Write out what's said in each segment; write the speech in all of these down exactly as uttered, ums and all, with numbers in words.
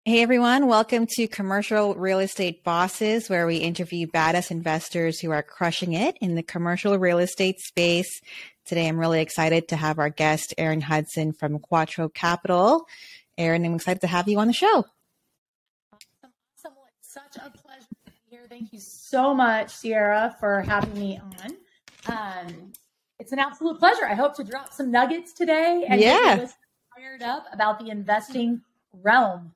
Hey everyone, welcome to Commercial Real Estate Bosses, where we interview badass investors who are crushing it in the commercial real estate space. Today, I'm really excited to have our guest, Erin Hudson from Quattro Capital. Erin, I'm excited to have you on the show. Awesome. Awesome. Well, it's such a pleasure to be here. Thank you so much, Sierra, for having me on. Um, it's an absolute pleasure. I hope to drop some nuggets today and yeah. get you fired up about the investing realm.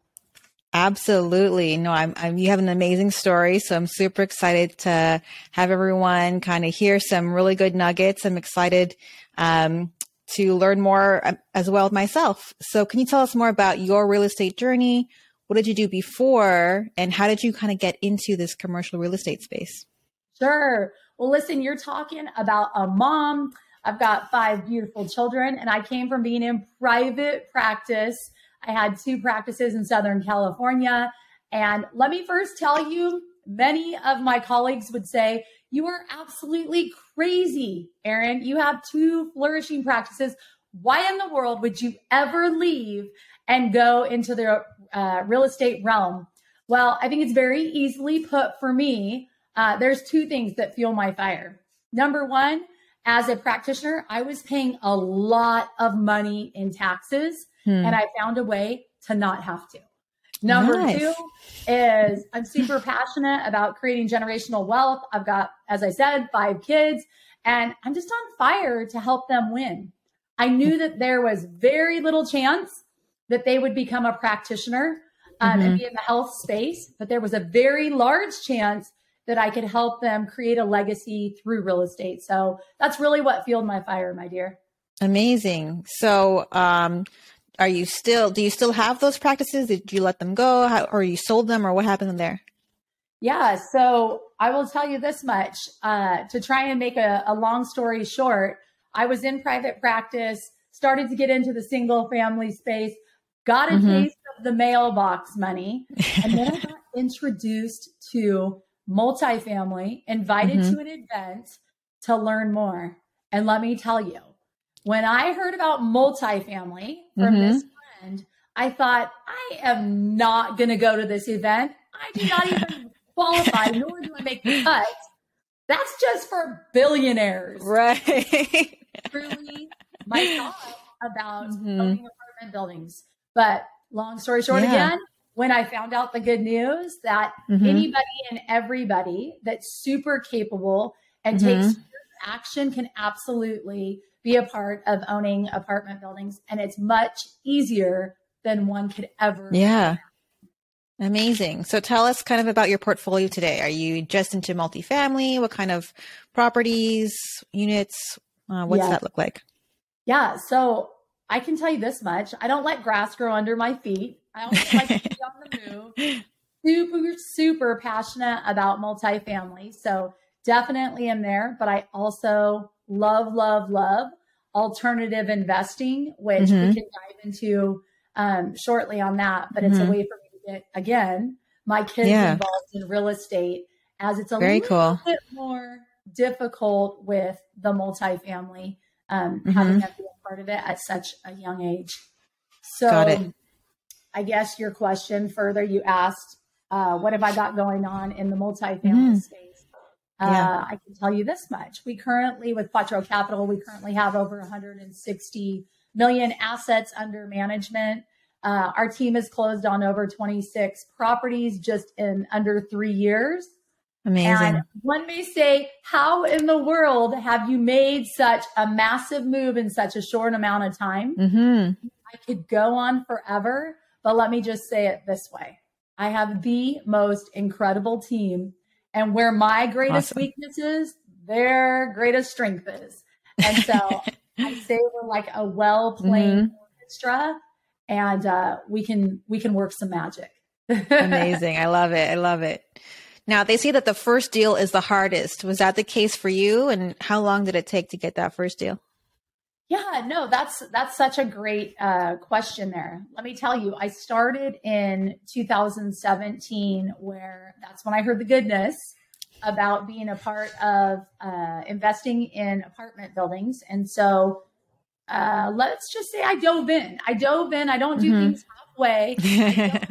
Absolutely. No, I'm, I'm, you have an amazing story. So I'm super excited to have everyone kind of hear some really good nuggets. I'm excited, um, to learn more as well myself. So can you tell us more about your real estate journey? What did you do before and how did you kind of get into this commercial real estate space? Sure. Well, listen, you're talking about a mom. I've got five beautiful children and I came from being in private practice. I had two practices in Southern California. And let me first tell you, many of my colleagues would say, you are absolutely crazy, Erin. You have two flourishing practices. Why in the world would you ever leave and go into the uh, real estate realm? Well, I think it's very easily put for me. Uh, there's two things that fuel my fire. Number one, as a practitioner, I was paying a lot of money in taxes. Hmm. And I found a way to not have to. Number nice. two is I'm super passionate about creating generational wealth. I've got, as I said, five kids, and I'm just on fire to help them win. I knew that there was very little chance that they would become a practitioner um, mm-hmm. and be in the health space, but there was a very large chance that I could help them create a legacy through real estate. So that's really what fueled my fire, my dear. Amazing. So, um, Are you still, do you still have those practices? Did you let them go How, or you sold them or what happened there? Yeah. So I will tell you this much, uh, to try and make a, a long story short, I was in private practice, started to get into the single family space, got a mm-hmm. taste of the mailbox money. And then I got introduced to multifamily, invited mm-hmm. to an event to learn more. And let me tell you, when I heard about multifamily from mm-hmm. this friend, I thought, I am not going to go to this event. I do not even qualify, nor do I make the cut. That's just for billionaires. Right. Truly, my thought about mm-hmm. owning apartment buildings. But long story short, yeah. again, when I found out the good news that mm-hmm. anybody and everybody that's super capable and mm-hmm. takes action can absolutely be a part of owning apartment buildings. And it's much easier than one could ever. Yeah. Amazing. So tell us kind of about your portfolio today. Are you just into multifamily? What kind of properties, units? Uh, what does yeah. that look like? Yeah. So I can tell you this much. I don't let grass grow under my feet. I always like to be on the move. Super, super passionate about multifamily. So definitely am there, but I also love, love, love alternative investing, which mm-hmm. we can dive into um, shortly on that. But mm-hmm. it's a way for me to get, again, my kids yeah. involved in real estate, as it's a Very little cool. bit more difficult with the multifamily, um, mm-hmm. having them be a part of it at such a young age. So Got it. I guess your question further, you asked, uh, what have I got going on in the multifamily mm-hmm. space? Yeah. Uh, I can tell you this much. We currently, with Quattro Capital, we currently have over one hundred sixty million assets under management. Uh, our team has closed on over twenty-six properties just in under three years. Amazing. And one may say, how in the world have you made such a massive move in such a short amount of time? Mm-hmm. I could go on forever, but let me just say it this way. I have the most incredible team. And where my greatest awesome. weakness is, their greatest strength is. And so I say we're like a well-played mm-hmm. orchestra, and uh, we can we can work some magic. Amazing. I love it. I love it. Now, they say that the first deal is the hardest. Was that the case for you? And how long did it take to get that first deal? Yeah, no, that's that's such a great uh, question there. Let me tell you, I started in two thousand seventeen, where that's when I heard the goodness about being a part of uh, investing in apartment buildings. And so uh, let's just say I dove in. I dove in. I don't do mm-hmm. things halfway. I dove in.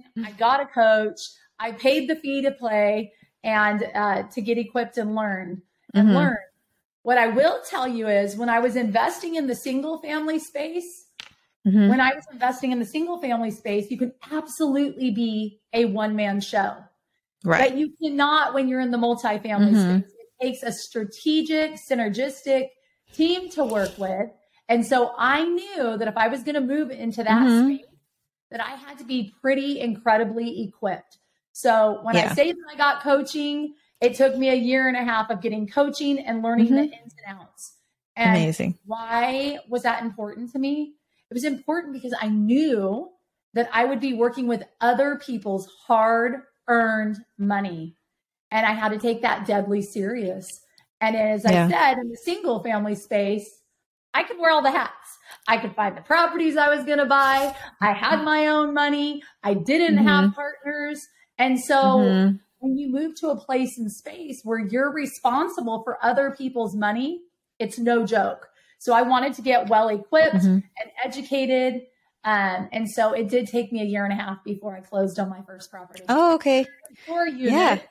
I got a coach. I paid the fee to play and uh, to get equipped and learn and mm-hmm. learn. What I will tell you is when I was investing in the single family space, mm-hmm. when I was investing in the single family space, you can absolutely be a one man show. Right. But you cannot when you're in the multifamily mm-hmm. space. It takes a strategic, synergistic team to work with. And so I knew that if I was going to move into that mm-hmm. space, that I had to be pretty incredibly equipped. So when yeah. I say that I got coaching, it took me a year and a half of getting coaching and learning mm-hmm. the ins and outs. And amazing. Why was that important to me? It was important because I knew that I would be working with other people's hard-earned money. And I had to take that deadly serious. And as yeah. I said, in the single family space, I could wear all the hats. I could find the properties I was going to buy. I had my own money. I didn't mm-hmm. have partners. And so mm-hmm. when you move to a place in space where you're responsible for other people's money, it's no joke. So I wanted to get well equipped mm-hmm. and educated. Um, and so it did take me a year and a half before I closed on my first property. Oh, okay. Four units.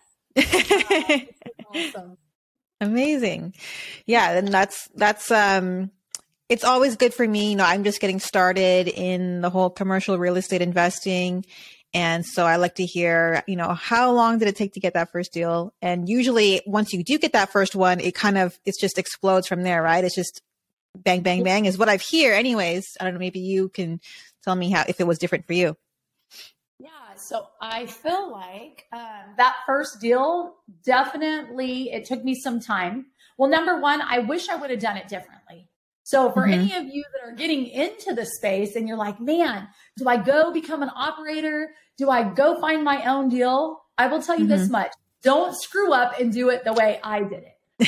Yeah. uh, awesome. Amazing. Yeah. And that's, that's, um, it's always good for me. You know, I'm just getting started in the whole commercial real estate investing. And so I like to hear, you know, how long did it take to get that first deal? And usually once you do get that first one, it kind of, it just explodes from there, right? It's just bang, bang, bang is what I've hear anyways. I don't know, maybe you can tell me how, if it was different for you. Yeah. So I feel like um, that first deal, definitely, it took me some time. Well, number one, I wish I would have done it differently. So for mm-hmm. any of you that are getting into the space and you're like, man, do I go become an operator? Do I go find my own deal? I will tell you mm-hmm. this much. Don't screw up and do it the way I did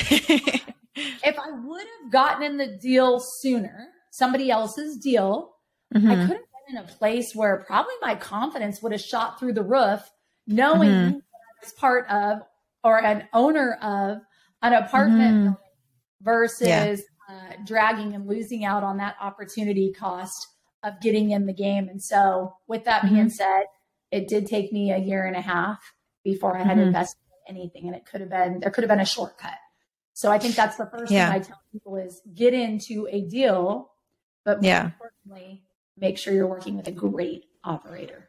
it. If I would have gotten in the deal sooner, somebody else's deal, mm-hmm. I could have been in a place where probably my confidence would have shot through the roof, knowing mm-hmm. that I was part of or an owner of an apartment mm-hmm. versus yeah. uh, dragging and losing out on that opportunity cost of getting in the game. And so with that mm-hmm. being said, it did take me a year and a half before I had mm-hmm. invested in anything. And it could have been, there could have been a shortcut. So I think that's the first yeah. thing I tell people is get into a deal, but more yeah. importantly, make sure you're working with a great operator.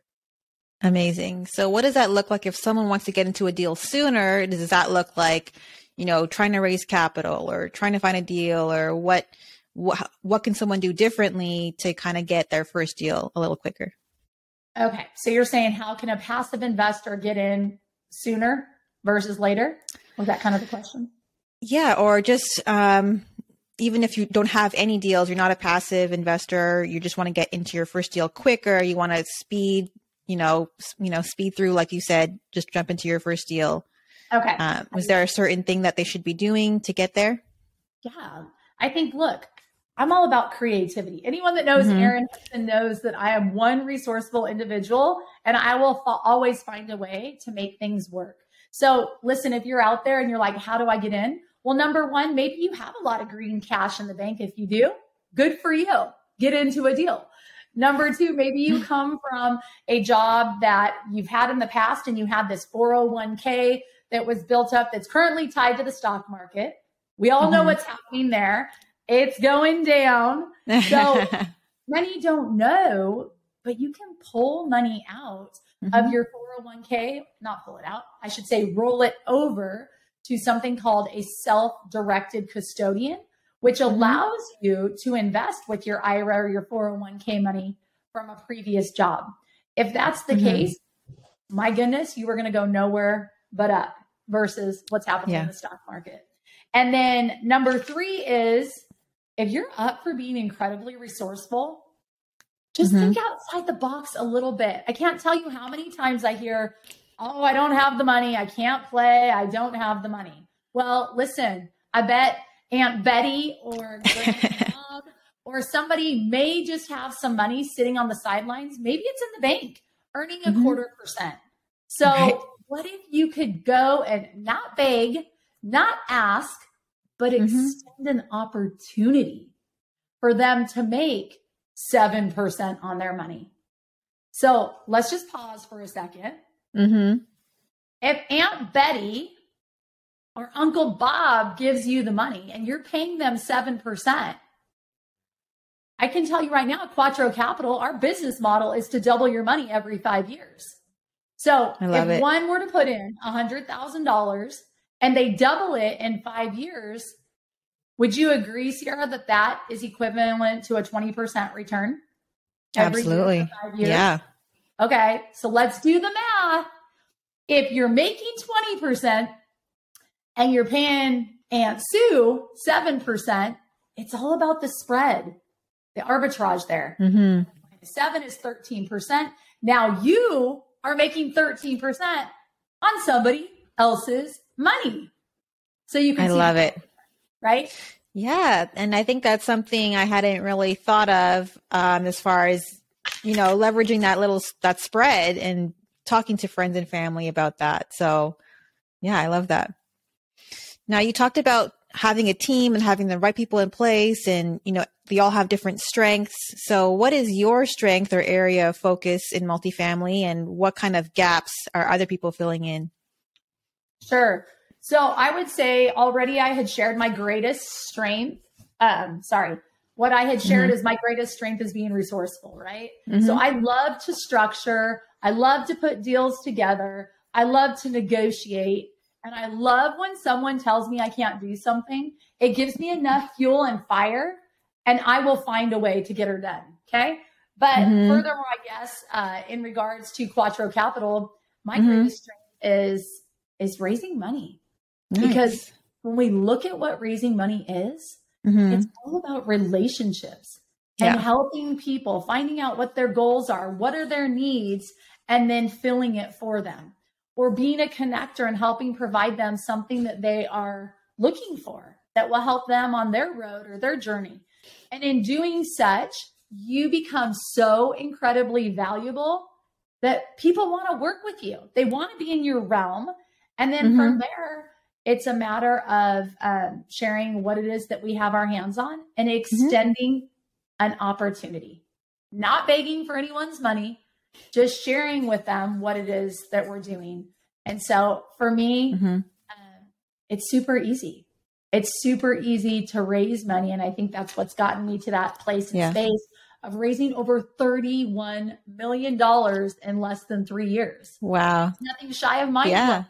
Amazing. So what does that look like if someone wants to get into a deal sooner? Does that look like, you know, trying to raise capital or trying to find a deal, or what, what, what can someone do differently to kind of get their first deal a little quicker? Okay. So you're saying, how can a passive investor get in sooner versus later? Was that kind of the question? Yeah. Or just, um, even if you don't have any deals, you're not a passive investor, you just want to get into your first deal quicker. You want to speed, you know, you know, speed through, like you said, just jump into your first deal. Okay. Um, was there a certain thing that they should be doing to get there? Yeah. I think, look, I'm all about creativity. Anyone that knows mm-hmm. Erin Hudson knows that I am one resourceful individual, and I will fa- always find a way to make things work. So listen, if you're out there and you're like, how do I get in? Well, number one, maybe you have a lot of green cash in the bank. If you do, good for you. Get into a deal. Number two, maybe you come from a job that you've had in the past and you have this four oh one k that was built up that's currently tied to the stock market. We all know mm-hmm. what's happening there. It's going down. So many don't know, but you can pull money out mm-hmm. of your four oh one k, not pull it out. I should say roll it over to something called a self-directed custodian, which allows mm-hmm. you to invest with your I R A or your four oh one k money from a previous job. If that's the mm-hmm. case, my goodness, you are going to go nowhere but up versus what's happening yeah. in the stock market. And then number three is, if you're up for being incredibly resourceful, just mm-hmm. think outside the box a little bit. I can't tell you how many times I hear, oh, I don't have the money. I can't play. I don't have the money. Well, listen, I bet Aunt Betty or Bob or somebody may just have some money sitting on the sidelines. Maybe it's in the bank earning a mm-hmm. quarter percent. So right. what if you could go and not beg, not ask, but mm-hmm. extend an opportunity for them to make seven percent on their money, So let's just pause for a second. Mm-hmm. If Aunt Betty or Uncle Bob gives you the money and you're paying them seven percent, I can tell you right now, at Quattro Capital, our business model is to double your money every five years. So if it. one were to put in one hundred thousand dollars and they double it in five years, would you agree, Sierra, that that is equivalent to a twenty percent return? Every Absolutely. Year for five years? Yeah. Okay. So let's do the math. If you're making twenty percent and you're paying Aunt Sue seven percent, it's all about the spread, the arbitrage there. Mm-hmm. Seven is thirteen percent. Now you are making thirteen percent on somebody else's money. So you can I see love the- it. Right? Yeah. And I think that's something I hadn't really thought of um, as far as, you know, leveraging that little, that spread and talking to friends and family about that. So yeah, I love that. Now you talked about having a team and having the right people in place and, you know, they all have different strengths. So what is your strength or area of focus in multifamily and what kind of gaps are other people filling in? Sure. So I would say already I had shared my greatest strength. Um, sorry. What I had shared Mm-hmm. is my greatest strength is being resourceful, right? Mm-hmm. So I love to structure. I love to put deals together. I love to negotiate. And I love when someone tells me I can't do something. It gives me enough fuel and fire, and I will find a way to get her done. Okay. But Mm-hmm. furthermore, I guess, uh, in regards to Quattro Capital, my Mm-hmm. greatest strength is, is raising money. Nice. Because when we look at what raising money is, Mm-hmm. it's all about relationships Yeah. and helping people, finding out what their goals are, what are their needs, and then filling it for them, or being a connector and helping provide them something that they are looking for that will help them on their road or their journey. And in doing such, you become so incredibly valuable that people want to work with you. They want to be in your realm. And then Mm-hmm. from there, it's a matter of um, sharing what it is that we have our hands on and extending mm-hmm. an opportunity, not begging for anyone's money, just sharing with them what it is that we're doing. And so for me, Mm-hmm. uh, it's super easy. It's super easy to raise money. And I think that's what's gotten me to that place and Yeah. space of raising over thirty-one million dollars in less than three years. Wow. Nothing shy of mine. Yeah.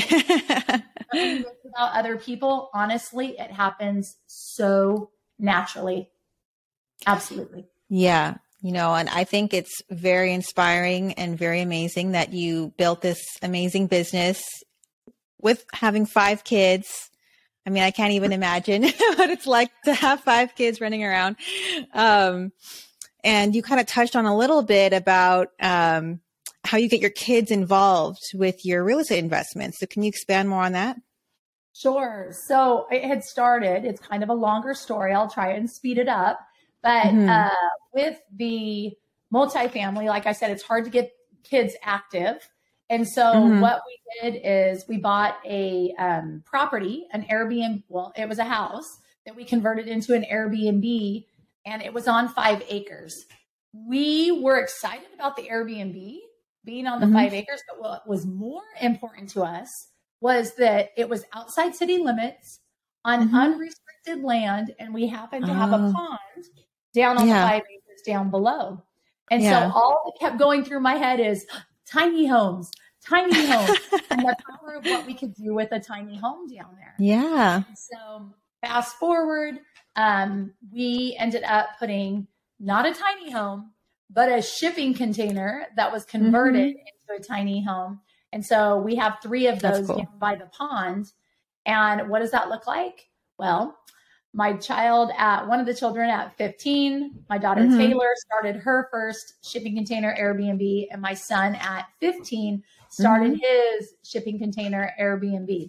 About other people, honestly, it happens so naturally. Absolutely. Yeah. You know, and I think it's very inspiring and very amazing that you built this amazing business with having five kids. I mean, I can't even imagine what it's like to have five kids running around. Um, and you kind of touched on a little bit about um, how you get your kids involved with your real estate investments. So can you expand more on that? Sure. So it had started, it's kind of a longer story. I'll try and speed it up. But Mm-hmm. uh, with the multifamily, like I said, it's hard to get kids active. And so Mm-hmm. what we did is we bought a um, property, an Airbnb. Well, it was a house that we converted into an Airbnb, and it was on five acres. We were excited about the Airbnb being on the Mm-hmm. five acres, but what was more important to us was that it was outside city limits on Mm-hmm. unrestricted land, and we happened to have Oh. a pond down on Yeah. the five acres down below. And Yeah. so all that kept going through my head is tiny homes, tiny homes, and the power of what we could do with a tiny home down there. Yeah. So fast forward, um, we ended up putting not a tiny home, but a shipping container that was converted Mm-hmm. into a tiny home. And so we have three of That's those cool. down by the pond. And what does that look like? Well, my child at one of the children at fifteen, my daughter Mhm. Taylor started her first shipping container Airbnb, and my son at fifteen started his shipping container Airbnb.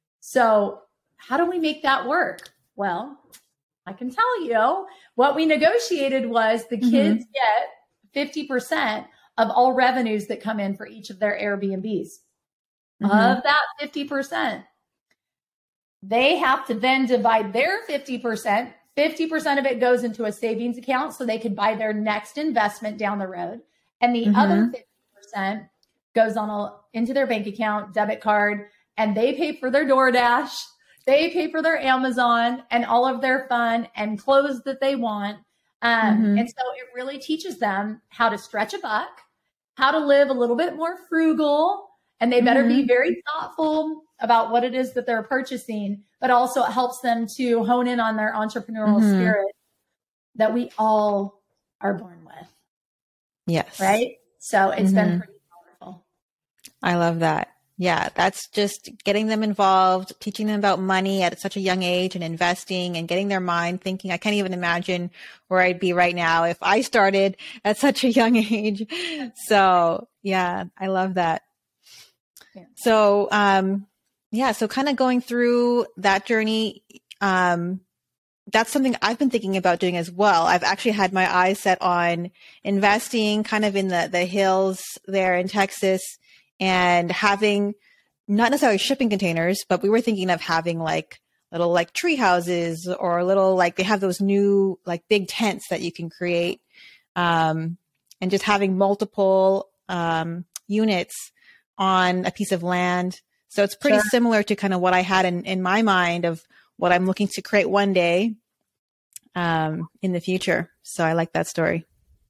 So how do we make that work? Well, I can tell you what we negotiated was the Mhm. kids get fifty percent of all revenues that come in for each of their Airbnbs. Mhm. Of that fifty percent, they have to then divide their fifty percent. fifty percent of it goes into a savings account so they could buy their next investment down the road. And the Mm-hmm. other fifty percent goes on a, into their bank account, debit card, and they pay for their DoorDash, they pay for their Amazon and all of their fun and clothes that they want. Um, Mm-hmm. and so it really teaches them how to stretch a buck, how to live a little bit more frugal, and they better Mm-hmm. be very thoughtful about what it is that they're purchasing, but also it helps them to hone in on their entrepreneurial Mm-hmm. spirit that we all are born with. Yes. Right. So it's Mm-hmm. been pretty powerful. I love that. Yeah, that's just getting them involved, teaching them about money at such a young age and investing and getting their mind thinking. I can't even imagine where I'd be right now if I started at such a young age. So yeah, I love that. Yeah. So, um, yeah, so kind of going through that journey, um, that's something I've been thinking about doing as well. I've actually had my eyes set on investing kind of in the, the hills there in Texas and having not necessarily shipping containers, but we were thinking of having like little like tree houses or little, like they have those new like big tents that you can create. Um, and just having multiple, um, units on a piece of land. So it's pretty Sure. similar to kind of what I had in, in my mind of what I'm looking to create one day, um, in the future. So I like that story.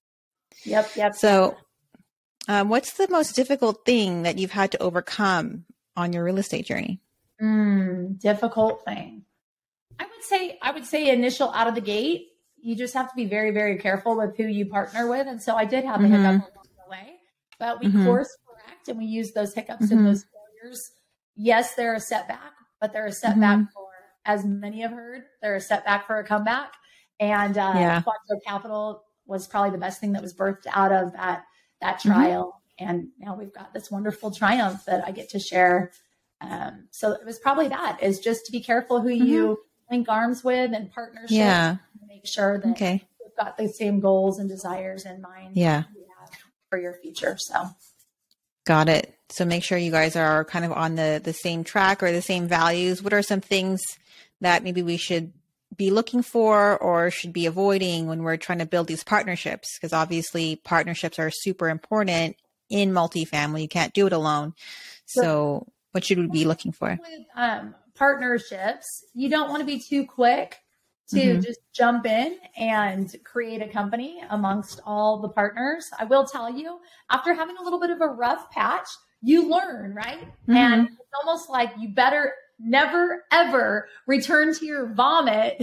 Yep. Yep. So, um, what's the most difficult thing that you've had to overcome on your real estate journey? Mm, difficult thing. I would say, I would say initial out of the gate, you just have to be very, very careful with who you partner with. And so I did have a Mhm. hiccup along the way, but we Mhm. course correct and we use those hiccups Mhm. and those failures. Yes, they're a setback, but they're a setback Mhm. for, as many have heard, they're a setback for a comeback. And uh, Yeah. Quattro Capital was probably the best thing that was birthed out of that, that Mhm. trial. And now we've got this wonderful triumph that I get to share. Um, so it was probably that, is just to be careful who you link arms with and partnerships. Yeah. And make sure that Okay. you've got the same goals and desires in mind Yeah. you have for your future. So Got it. So make sure you guys are kind of on the, the same track or the same values. What are some things that maybe we should be looking for or should be avoiding when we're trying to build these partnerships? Because obviously partnerships are super important in multifamily. You can't do it alone. So what should we be looking for? with um, partnerships, you don't want to be too quick to Mhm. just jump in and create a company amongst all the partners. I will tell you, after having a little bit of a rough patch, you learn, right? Mhm. And it's almost like you better never, ever return to your vomit.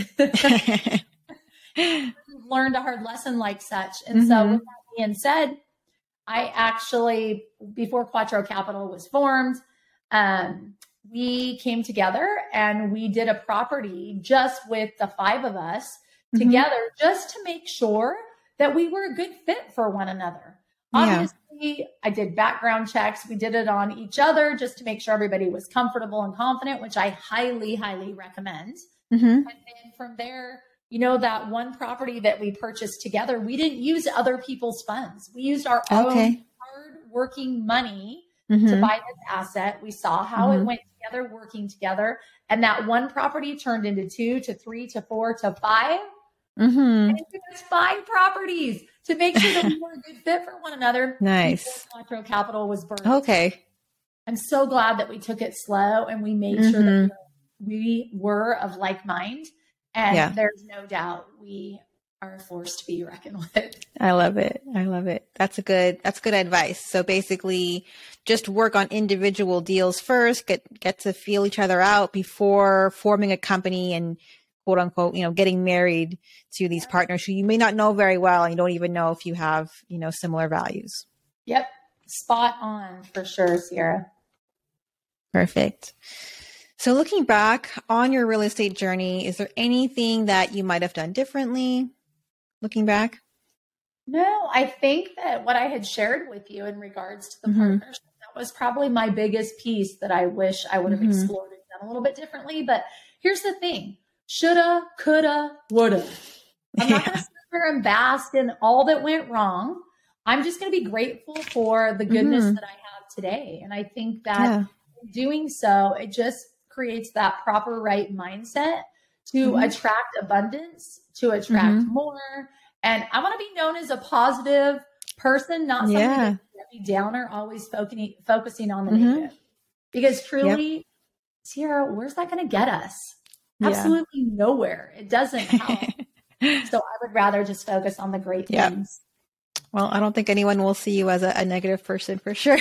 You've learned a hard lesson like such. And so Mhm. with that being said, I actually, before Quattro Capital was formed, um, we came together and we did a property just with the five of us Mhm. together, just to make sure that we were a good fit for one another. Yeah. Obviously, I did background checks. We did it on each other just to make sure everybody was comfortable and confident, which I highly, highly recommend. Mhm. And then from there, you know, that one property that we purchased together, we didn't use other people's funds. We used our own Okay. hard working money to Mhm. buy this asset. We saw how it Mhm. went together, working together. And that one property turned into two to three to four to five. Mhm. And it took us five properties to make sure that we were a good fit for one another. Nice. Before Quattro Capital was birthed. Okay. I'm so glad that we took it slow and we made sure Mhm. that we were of like mind. And Yeah. there's no doubt we are a force to be reckoned with. I love it. I love it. That's a good, that's good advice. So basically just work on individual deals first, get, get to feel each other out before forming a company and quote unquote, you know, getting married to these partners who you may not know very well. And you don't even know if you have, you know, similar values. Yep. Spot on for sure, Sierra. Perfect. So looking back on your real estate journey, is there anything that you might have done differently looking back? No, I think that what I had shared with you in regards to the Mhm. partnership, that was probably my biggest piece that I wish I would have Mhm. explored and done a little bit differently. But here's the thing: shoulda, coulda, woulda. I'm not Yeah. going to sit there and bask in all that went wrong. I'm just going to be grateful for the goodness Mhm. that I have today. And I think that Yeah. in doing so, it just creates that proper right mindset to Mhm. attract abundance, to attract Mhm. more. And I want to be known as a positive, person, not somebody Yeah. that's Debbie Downer, always focusing, focusing on the Mhm. negative. Because truly, Yep. Sierra, where's that going to get us? Yeah. Absolutely nowhere. It doesn't help. So I would rather just focus on the great Yep. things. Well, I don't think anyone will see you as a, a negative person for sure.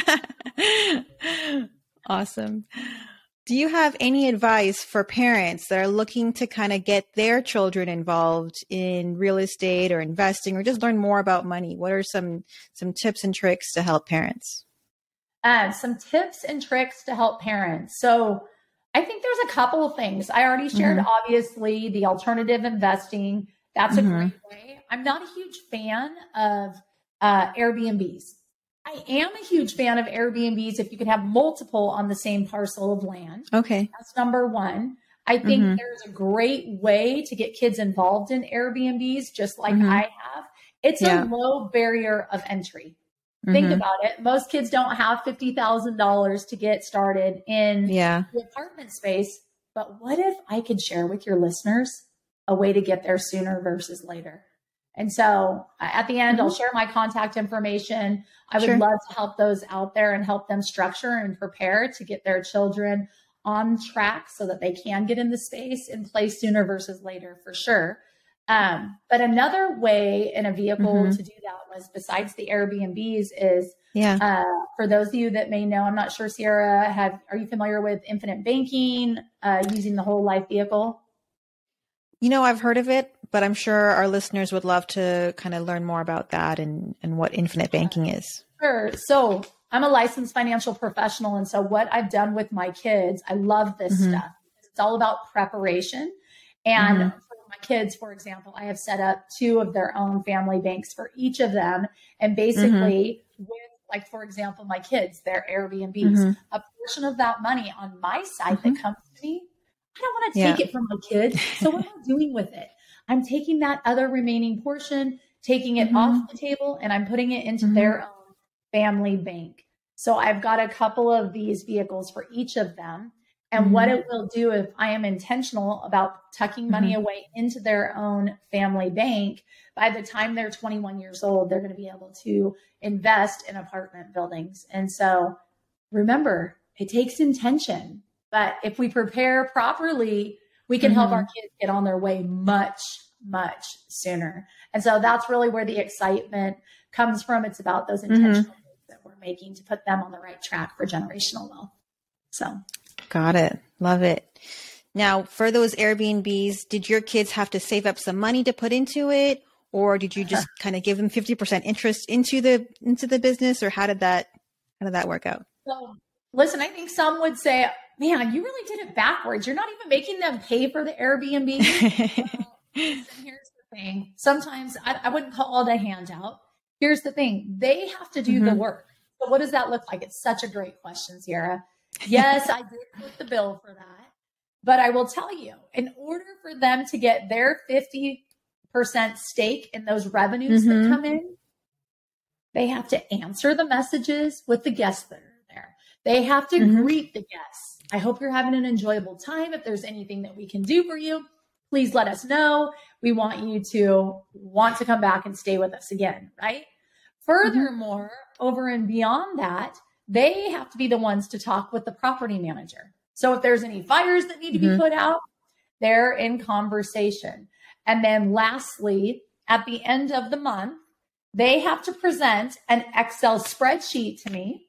Awesome. Do you have any advice for parents that are looking to kind of get their children involved in real estate or investing or just learn more about money? What are some some tips and tricks to help parents? Uh, some tips and tricks to help parents. So I think there's a couple of things. I already shared, Mhm. obviously, the alternative investing. That's Mhm. a great way. I'm not a huge fan of uh, Airbnbs. I am a huge fan of Airbnbs if you could have multiple on the same parcel of land. Okay. That's number one. I think Mhm. there's a great way to get kids involved in Airbnbs, just like Mhm. I have. It's Yeah. a low barrier of entry. Think Mhm. about it. Most kids don't have fifty thousand dollars to get started in Yeah. the apartment space. But what if I could share with your listeners a way to get there sooner versus later? And so uh, at the end, I'll Mhm. share my contact information. I would Sure. love to help those out there and help them structure and prepare to get their children on track so that they can get in the space and play sooner versus later for sure. Um, but another way and a vehicle Mhm. to do that was, besides the Airbnbs, is Yeah. uh, for those of you that may know, I'm not sure, Sierra, have are you familiar with infinite banking, uh, using the whole life vehicle? You know, I've heard of it, but I'm sure our listeners would love to kind of learn more about that and, and what infinite banking is. Sure. So I'm a licensed financial professional. And so what I've done with my kids, I love this Mhm. stuff. It's all about preparation. And Mhm. for my kids, for example, I have set up two of their own family banks for each of them. And basically, with, like, for example, my kids, their Airbnbs, Mhm. a portion of that money on my side Mhm. that comes to me, I don't want to Yeah. take it from my kids. So what am I doing with it? I'm taking that other remaining portion, taking it Mhm. off the table, and I'm putting it into Mhm. their own family bank. So I've got a couple of these vehicles for each of them. And Mhm. what it will do, if I am intentional about tucking money Mhm. away into their own family bank, by the time they're twenty-one years old, they're going to be able to invest in apartment buildings. And so remember, it takes intention. But if we prepare properly, we can help Mhm. our kids get on their way much, much sooner. And so that's really where the excitement comes from. It's about those intentional moves that we're making to put them on the right track for generational wealth. So, Got it. Love it. Now, for those Airbnbs, did your kids have to save up some money to put into it, or did you just kind of give them fifty percent interest into the into the business, or how did that how did that work out? so listen, I think some would say, man, you really did it backwards. You're not even making them pay for the Airbnb. Well, listen, here's the thing. Sometimes I, I wouldn't call it a handout. Here's the thing. They have to do Mhm. the work. So what does that look like? It's such a great question, Sierra. Yes, I did put the bill for that. But I will tell you, in order for them to get their fifty percent stake in those revenues Mhm. that come in, they have to answer the messages with the guests that are there. They have to Mhm. greet the guests. I hope you're having an enjoyable time. If there's anything that we can do for you, please let us know. We want you to want to come back and stay with us again, right? Furthermore, over and beyond that, they have to be the ones to talk with the property manager. So if there's any fires that need to be Mhm. put out, they're in conversation. And then lastly, at the end of the month, they have to present an Excel spreadsheet to me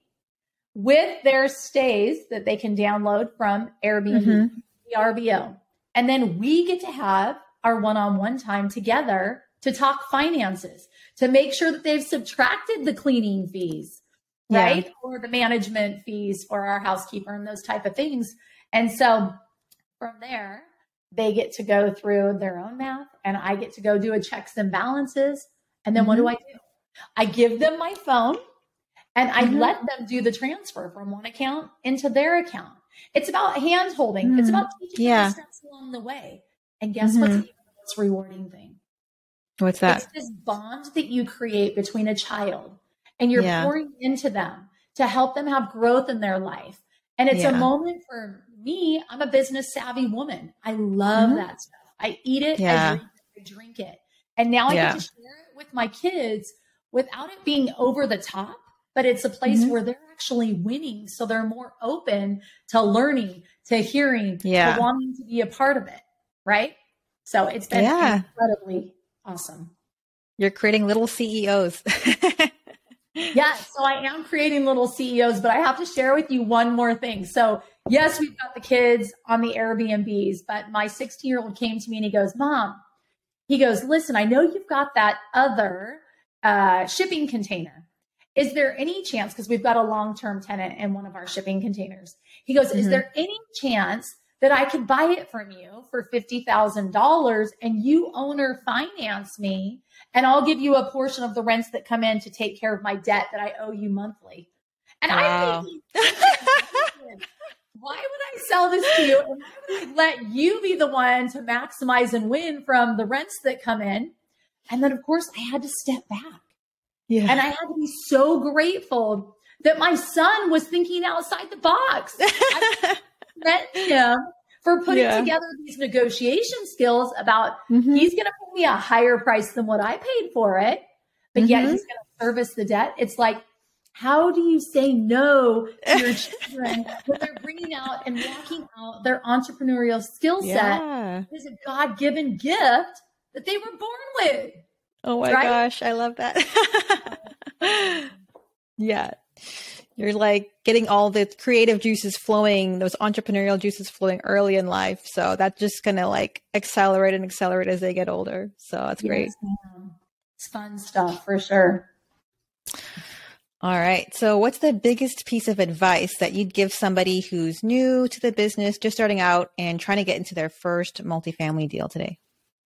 with their stays that they can download from Airbnb, Mhm. V R B O. And then we get to have our one-on-one time together to talk finances, to make sure that they've subtracted the cleaning fees, Yeah. right? Or the management fees for our housekeeper and those type of things. And so from there, they get to go through their own math and I get to go do a checks and balances. And then what do Mhm. I do? I give them my phone and I Mhm. let them do the transfer from one account into their account. It's about hand holding. It's Mm. about teaching Yeah. them the steps along the way. And guess what's Mhm. even the most rewarding thing? What's that? It's this bond that you create between a child and you're Yeah. pouring into them to help them have growth in their life. And it's a Yeah. moment for me. I'm a business savvy woman. I love Mhm. that stuff. I eat it. Yeah. I drink it. I drink it. And now I Yeah. get to share it with my kids without it being over the top, but it's a place Mm-hmm. where they're actually winning. So they're more open to learning, to hearing, Yeah. to wanting to be a part of it. Right. So it's been Yeah. incredibly awesome. You're creating little C E Os. Yeah. So I am creating little C E Os, but I have to share with you one more thing. So yes, we've got the kids on the Airbnbs, but my sixteen year old came to me and he goes, Mom, he goes, listen, I know you've got that other uh, shipping container. Is there any chance, because we've got a long-term tenant in one of our shipping containers. He goes, mm-hmm. is there any chance that I could buy it from you for fifty thousand dollars and you owner finance me and I'll give you a portion of the rents that come in to take care of my debt that I owe you monthly? And wow. I'm thinking, why would I sell this to you? And why would I let you be the one to maximize and win from the rents that come in? And then, of course, I had to step back. Yeah. And I had to be so grateful that my son was thinking outside the box. I commend him for putting yeah. together these negotiation skills about mm-hmm. he's going to pay me a higher price than what I paid for it, but mm-hmm. yet he's going to service the debt. It's like, how do you say no to your children when they're bringing out and walking out their entrepreneurial skill set? Yeah. It's a God-given gift that they were born with. Oh my right? gosh, I love that. Yeah. You're like getting all the creative juices flowing, those entrepreneurial juices flowing early in life. So that's just going to like accelerate and accelerate as they get older. So that's yes, great. Ma'am. It's fun stuff for sure. All right. So what's the biggest piece of advice that you'd give somebody who's new to the business, just starting out and trying to get into their first multifamily deal today?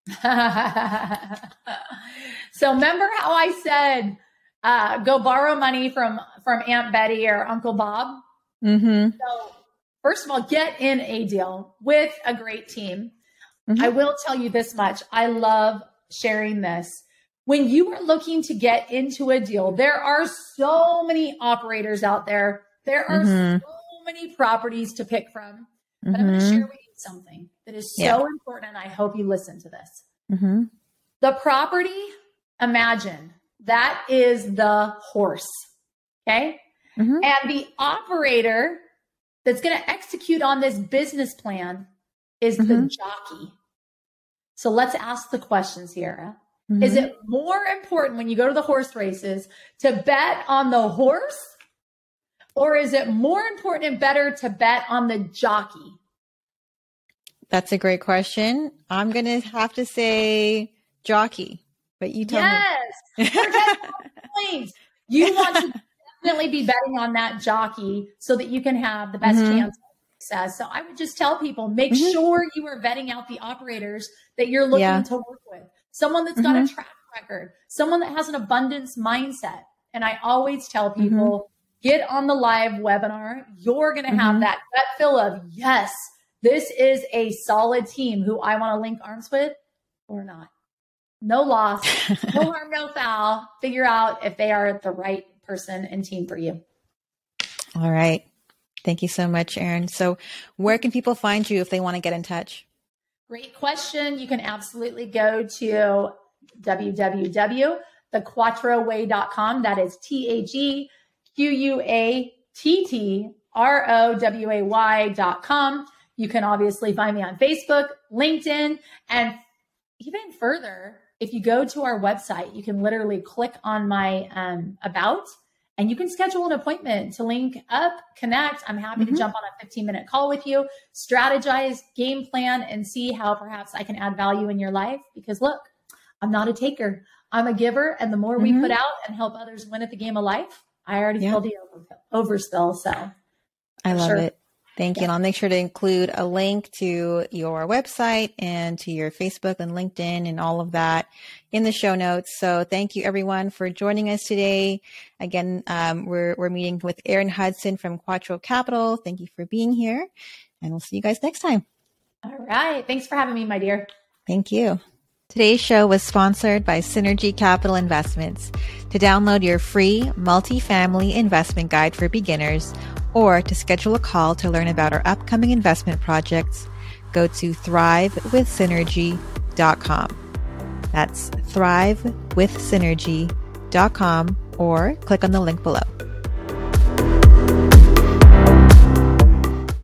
So remember how I said, uh, go borrow money from, from Aunt Betty or Uncle Bob? Mm-hmm. So first of all, get in a deal with a great team. Mm-hmm. I will tell you this much. I love sharing this. When you are looking to get into a deal, there are so many operators out there. There are mm-hmm. so many properties to pick from. But mm-hmm. I'm going to share with you something that is so yeah. important, and I hope you listen to this. Mm-hmm. The property, imagine, that is the horse, okay? Mm-hmm. And the operator that's going to execute on this business plan is mm-hmm. the jockey. So let's ask the question, Sierra. Mm-hmm. Is it more important when you go to the horse races to bet on the horse, or is it more important and better to bet on the jockey? That's a great question. I'm going to have to say jockey, but you tell yes. me. Yes. You want to definitely be betting on that jockey so that you can have the best mm-hmm. chance of success. So I would just tell people, make mm-hmm. sure you are vetting out the operators that you're looking yeah. to work with. Someone that's mm-hmm. got a track record, someone that has an abundance mindset. And I always tell people, mm-hmm. get on the live webinar. You're going to have mm-hmm. that gut feel of, yes, this is a solid team who I want to link arms with or not. No loss, no harm, no foul. Figure out if they are the right person and team for you. All right. Thank you so much, Erin. So where can people find you if they want to get in touch? Great question. You can absolutely go to w w w dot the quattro way dot com. That is T H E Q U A T T R O W A Y dot com. You can obviously find me on Facebook, LinkedIn, and even further, if you go to our website, you can literally click on my um, about, and you can schedule an appointment to link up, connect. I'm happy mm-hmm. to jump on a fifteen minute call with you, strategize, game plan, and see how perhaps I can add value in your life. Because look, I'm not a taker. I'm a giver. And the more mm-hmm. we put out and help others win at the game of life, I already yeah. feel the over, overspill. So I love sure. it. Thank you. And I'll make sure to include a link to your website and to your Facebook and LinkedIn and all of that in the show notes. So thank you everyone for joining us today. Again, um, we're, we're meeting with Erin Hudson from Quattro Capital. Thank you for being here, and we'll see you guys next time. All right. Thanks for having me, my dear. Thank you. Today's show was sponsored by Synergy Capital Investments. To download your free multifamily investment guide for beginners, or to schedule a call to learn about our upcoming investment projects, go to thrive with synergy dot com. That's thrive with synergy dot com or click on the link below.